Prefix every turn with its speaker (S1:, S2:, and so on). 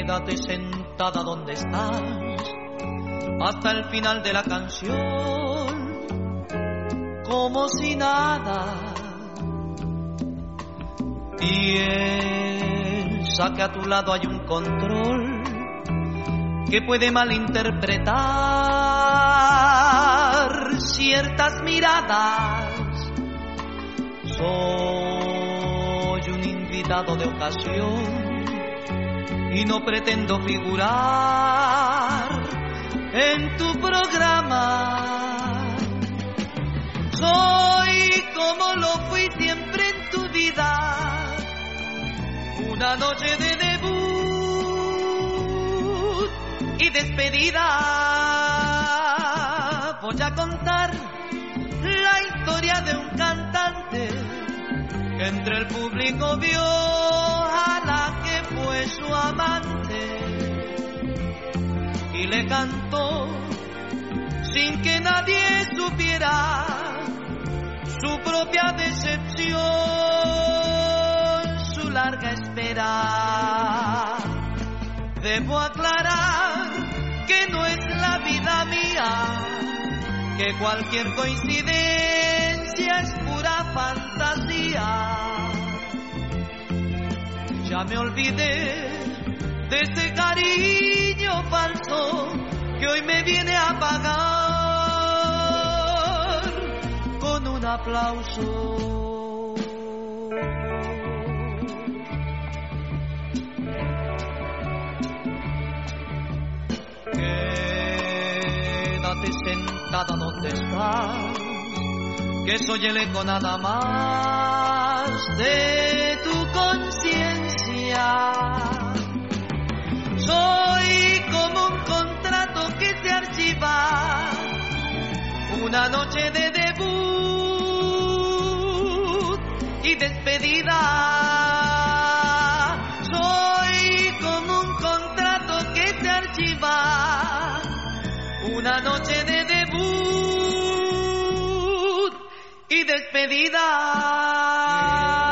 S1: Quédate sentada donde estás hasta el final de la canción, como si nada. Piensa que a tu lado hay un control que puede malinterpretar ciertas miradas. Soy un invitado de ocasión y no pretendo figurar en tu programa. Soy como lo fui siempre en tu vida, una noche de debut y despedida. Voy a contar la historia de un cantante que entre el público vio a la que fue su amante y le cantó sin que nadie supiera su propia decepción, su larga espera. Debo aclarar que no es la vida mía, que cualquier coincidencia es pura fantasía. Ya me olvidé de ese cariño falso que hoy me viene a pagar con un aplauso. Quédate sentada donde estás, que soy el eco nada más de tu conciencia. Soy como un contrato que se archiva, una noche de debut y despedida. Soy como un contrato que se archiva, una noche de debut y despedida.